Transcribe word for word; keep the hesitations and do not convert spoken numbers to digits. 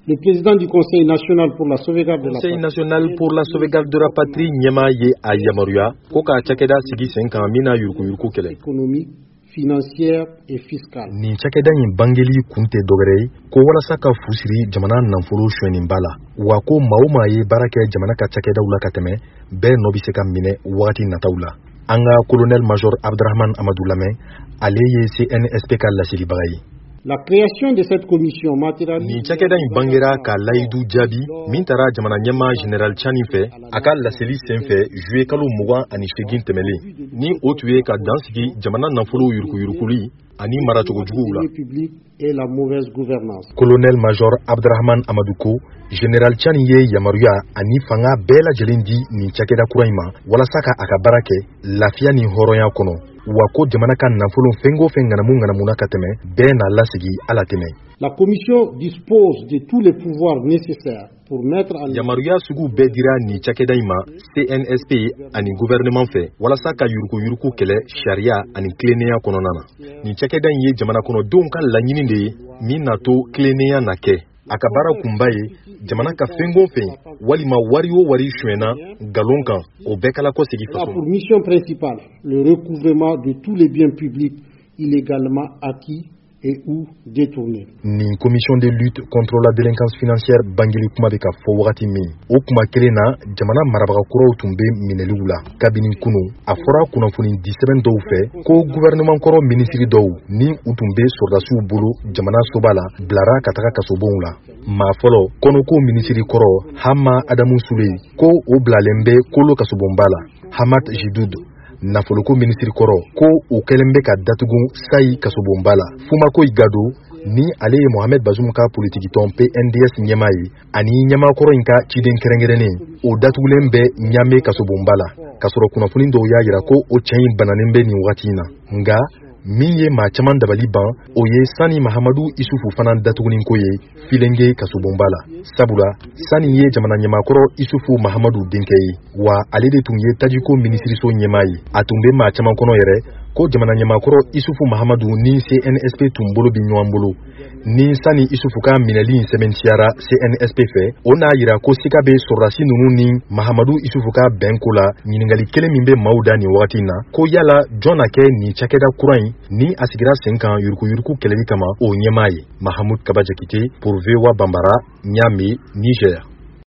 Le président du Conseil national pour la sauvegarde de la patrie. Conseil national pour la sauvegarde de la patrie nyama ye ayamaruya ko ka cakeda sigi sen kan mina yurku yurku kele. Économique, financière et fiscale. Ni cakeda yin bangeli kunte dogere ko walasa ka fusiri jamana nanfolo shwenin bala. Wa ko mauma ye barake jamana ka cakeda ula kateme be nobi se kan mine wati nataula. Anga colonel major Abdrahman Amadou Lamé aleye C N S P ka lasili bagayi. La création de cette commission matérialise ni cakeda in bangera ka layidu jabi min tara jamana nyama general Chani fe aka laseli senfe juye kalo mugan ani shegin temele ni otuye ka dansigi jamana nafolo yurku yurkuli ani maracogo jugu la et la mauvaise gouvernance. Colonel major Abdrahman Amadouko general Chani ye yamaruya ani fanga bela jelendi ni cakeda kuraima wala saka aka barake lafia ni horoya kono wako jamana kan nafolo fengo fengana mungana munaka teme ben lasigi ala teme. La commission dispose de tous les pouvoirs nécessaires pour mettre en yamaruya sugu bedira ni chakedaima C N S P ani gouvernement fait wala saka yurku yurku kele sharia ani kleneya kononana ni chakedan ye jamana kono donka lanyini de minato kleneya nake akabara kumbaye jamana ka fengo fe walima wario wari shwena galonka o bekala ko sigi faso. Pour mission principale le recouvrement de tous les biens publics illégalement acquis et ou détournés. Ni commission de lutte contre la délinquance financière bangeli kuma beka fo wakati mi o kuma kelena jamana marabaga kuraw tumbe minelula kabini kunu afora kuna funi dix-sept dow fe ko gouvernement koro ministre dow ni utumbe sordasu bulu jamana sobala blara kataka kasobonla ma folo kono ko ministre koro hama adamu sule ko o blalembe kolo kasobombala hamat jidud nafoloko ministre koro ko o kelembe ka datugun sai kasobombala fuma ko igado ni ale Mohamed Bazoum ka politique ton P N D S nyamai ani nyama koro inka chiden kerengerene o datugulembe nyame kasobombala kasoro kuna fulindo ya yira ko o chain bananembe ni watina nga miye ma chaman dabali ban oye sani Mahamadou Isufu fanan datugunin koye filenge kasobombala sabula sani ye jamana nyama koro Isufu Mahamadou Dinkei wa alede tunye tajiko ministri so nyamai atumbe ma chaman kono yere ko jamana nyama koro Isufu Mahamadou ni C N S P tumbolo binywambolo ni sani Isufu ka minali sementiara C N S P fe ona yira ko sikabe sorasi nunu ni Mahamadou Isufu ka benkola nyiningali kele mimbe mauda ni watina ko yala John Ake ni chakeda kurain ni asigira senkan yurku yurku keleli kama o nyemaye. Mahamoud Kabajakite pour V O A Bambara, Niamey, Niger.